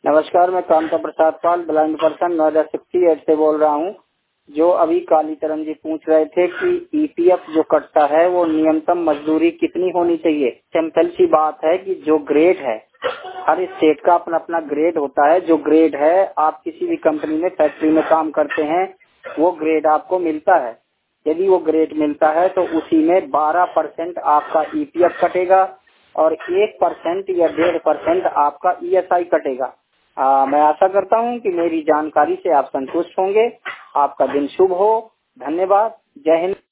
नमस्कार, मैं Kanta Prasad Pal blind person Noida 68 से बोल रहा हूँ। जो अभी कालीचरण जी पूछ रहे थे कि ईपीएफ जो कटता है वो न्यूनतम मजदूरी कितनी होनी चाहिए। सिंपल सी बात है कि जो ग्रेड है, हर स्टेट का अपना अपना ग्रेड होता है। जो ग्रेड है, आप किसी भी कंपनी में फैक्ट्री में काम करते हैं, वो ग्रेड आपको मिलता है। यदि वो ग्रेड मिलता है तो उसी में 12% आपका ईपीएफ कटेगा और 1% या 1.5% आपका ईएसआई कटेगा। मैं आशा करता हूं कि मेरी जानकारी से आप संतुष्ट होंगे। आपका दिन शुभ हो। धन्यवाद। जय हिंद।